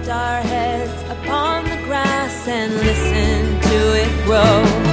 our heads upon the grass and listen to it grow.